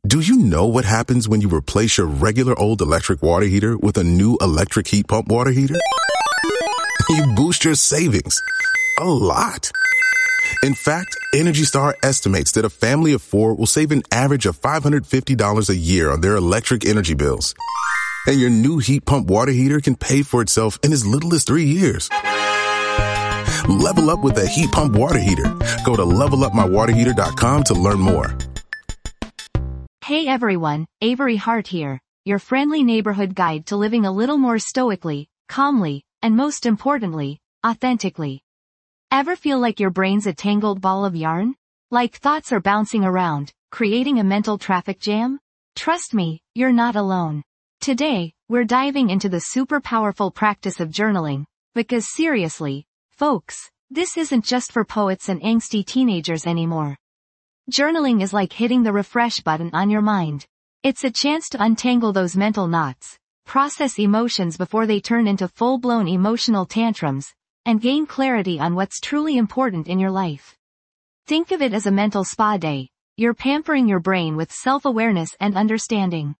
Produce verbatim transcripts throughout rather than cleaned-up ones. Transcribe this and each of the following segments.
Do you know what happens when you replace your regular old electric water heater with a new electric heat pump water heater? You boost your savings a lot. In fact, Energy Star estimates that a family of four will save an average of five hundred fifty dollars a year on their electric energy bills. And your new heat pump water heater can pay for itself in as little as three years. Level up with a heat pump water heater. Go to level up my water heater dot com to learn more. Hey everyone, Avery Hart here, your friendly neighborhood guide to living a little more stoically, calmly, and most importantly, authentically. Ever feel like your brain's a tangled ball of yarn? Like thoughts are bouncing around, creating a mental traffic jam? Trust me, you're not alone. Today, we're diving into the super powerful practice of journaling, because seriously, folks, this isn't just for poets and angsty teenagers anymore. Journaling is like hitting the refresh button on your mind. It's a chance to untangle those mental knots, process emotions before they turn into full-blown emotional tantrums, and gain clarity on what's truly important in your life. Think of it as a mental spa day. You're pampering your brain with self-awareness and understanding.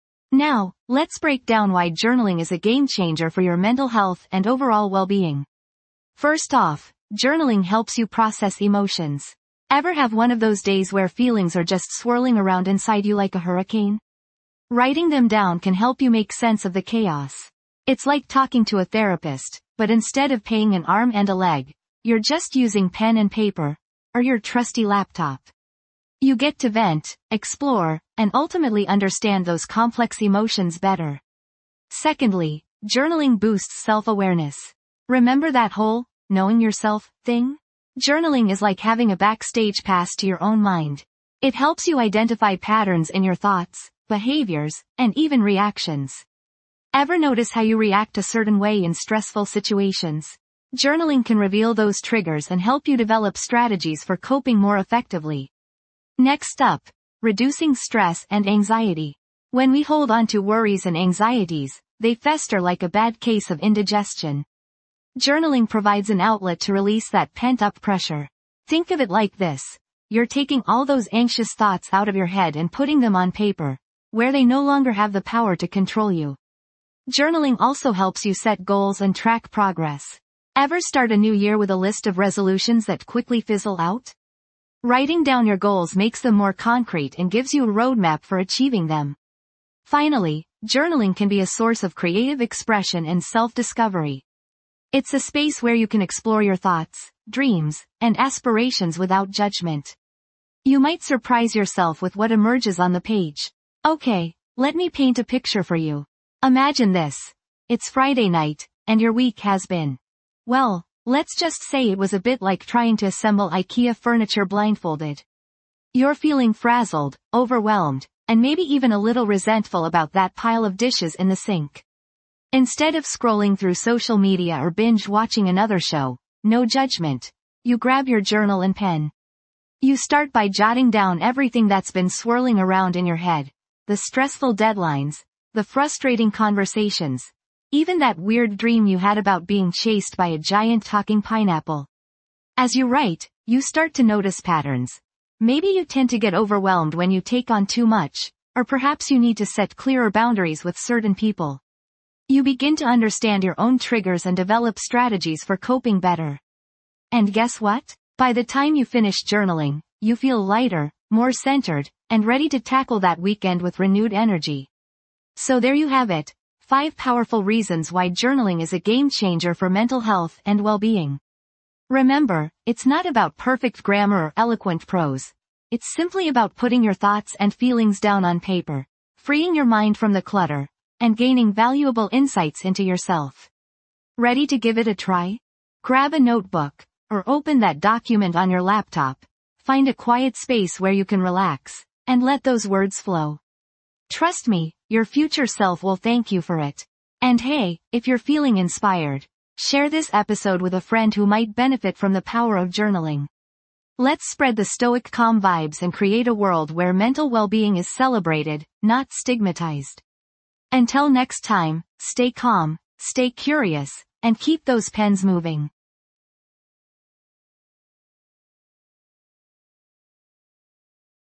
Now, let's break down why journaling is a game-changer for your mental health and overall well-being. First off, journaling helps you process emotions. Ever have one of those days where feelings are just swirling around inside you like a hurricane? Writing them down can help you make sense of the chaos. It's like talking to a therapist, but instead of paying an arm and a leg, you're just using pen and paper, or your trusty laptop. You get to vent, explore, and ultimately understand those complex emotions better. Secondly, journaling boosts self-awareness. Remember that whole, knowing yourself, thing? Journaling is like having a backstage pass to your own mind. It helps you identify patterns in your thoughts, behaviors, and even reactions. Ever notice how you react a certain way in stressful situations? Journaling can reveal those triggers and help you develop strategies for coping more effectively. Next up, reducing stress and anxiety. When we hold on to worries and anxieties, they fester like a bad case of indigestion. Journaling provides an outlet to release that pent-up pressure. Think of it like this. You're taking all those anxious thoughts out of your head and putting them on paper, where they no longer have the power to control you. Journaling also helps you set goals and track progress. Ever start a new year with a list of resolutions that quickly fizzle out? Writing down your goals makes them more concrete and gives you a roadmap for achieving them. Finally, journaling can be a source of creative expression and self-discovery. It's a space where you can explore your thoughts, dreams, and aspirations without judgment. You might surprise yourself with what emerges on the page. Okay, let me paint a picture for you. Imagine this. It's Friday night, and your week has been. Well, let's just say it was a bit like trying to assemble IKEA furniture blindfolded. You're feeling frazzled, overwhelmed, and maybe even a little resentful about that pile of dishes in the sink. Instead of scrolling through social media or binge-watching another show, no judgment, you grab your journal and pen. You start by jotting down everything that's been swirling around in your head, the stressful deadlines, the frustrating conversations, even that weird dream you had about being chased by a giant talking pineapple. As you write, you start to notice patterns. Maybe you tend to get overwhelmed when you take on too much, or perhaps you need to set clearer boundaries with certain people. You begin to understand your own triggers and develop strategies for coping better. And guess what? By the time you finish journaling, you feel lighter, more centered, and ready to tackle that weekend with renewed energy. So there you have it, five powerful reasons why journaling is a game changer for mental health and well-being. Remember, it's not about perfect grammar or eloquent prose. It's simply about putting your thoughts and feelings down on paper, freeing your mind from the clutter, and gaining valuable insights into yourself. Ready to give it a try? Grab a notebook, or open that document on your laptop. Find a quiet space where you can relax, and let those words flow. Trust me, your future self will thank you for it. And hey, if you're feeling inspired, share this episode with a friend who might benefit from the power of journaling. Let's spread the stoic calm vibes and create a world where mental well-being is celebrated, not stigmatized. Until next time, stay calm, stay curious, and keep those pens moving.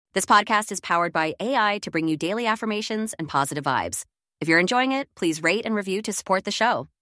This podcast is powered by A I to bring you daily affirmations and positive vibes. If you're enjoying it, please rate and review to support the show.